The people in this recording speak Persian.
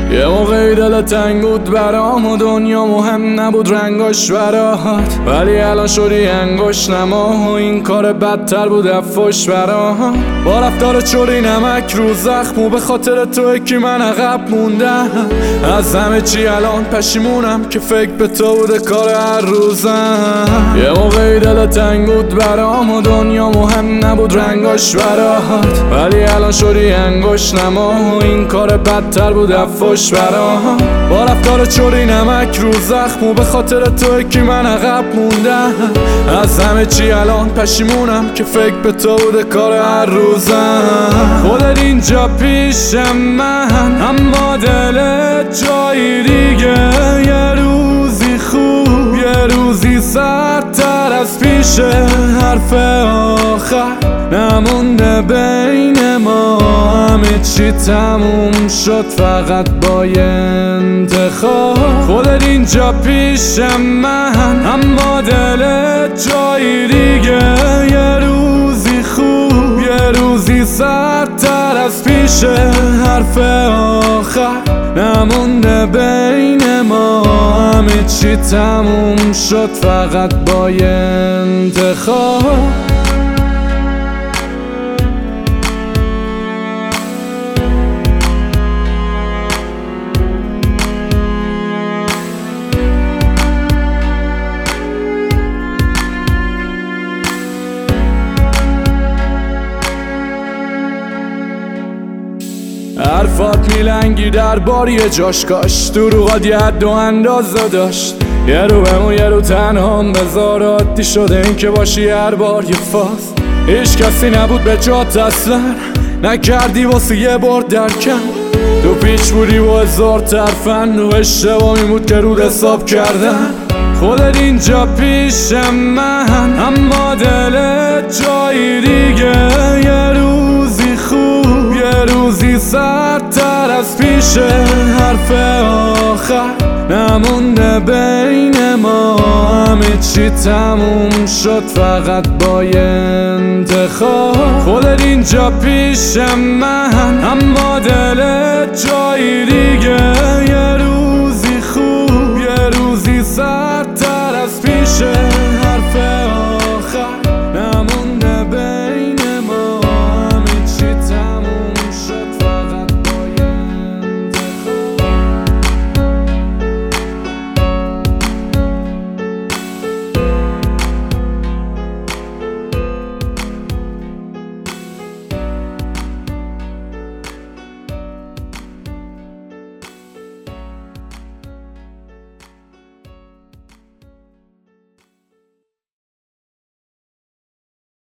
یه موقعی دل تنگ بود برام و دنیا مهم نبود رنگاش برات، ولی الان شدی انگشت نما و این کار بدتر بود افوش برام. با رفتار چوری نمک رو زخم و به خاطر تو که من عقب موندم از همه چی الان پشیمونم که فکر به تو بوده کار هر روزم. یه موقعی دل تنگ بود برام و دنیا مهم نبود رنگاش برات، ولی الان شدی انگشت نما و این کار بدتر بود افوش برام. با رفتار چوری نمک رو زخم و به خاطر تو که من عقب موندم از همه چی الان پشیمونم که فکر به تو بوده کار هر روزم. خودت اینجا پیشم من اما دلت جایی دیگه، یه روزی خوب یه روزی سردتر از پیشه، حرف آخر نمونده بین ما، همه چی تموم شد فقط با یه انتخاب. خودت اینجا پیشم من اما دلت جایی دیگه، یه روزی خوب یه روزی سردتر از پیشه، حرف آخر نمونده بین ما، همه چی تموم شد فقط با یه انتخاب. حرفات میلنگی در بار یه جاش کاش، دروغات یه حد و اندازه داشت، یه رو بمون یه رو تنهام بذار، عادی شده این که باشی هر بار یه فاز. هیچ کسی نبود به جات اصلا، نکردی واسه یه بار درکم، تو پیچ بودی و هزار ترفن و اشتباهی بود که رود حساب کردن. خودت اینجا پیشم من اما دلت جایی دیگه، یه روزی خوب یه روزی سردتر از پیشه، حرف آخر نمونده بین ما، همه چی تموم شد فقط با یه انتخاب. خودت اینجا پیشم من اما دلت جایی دیگه، یه روزی خوب یه روزی سردتر از پیشه،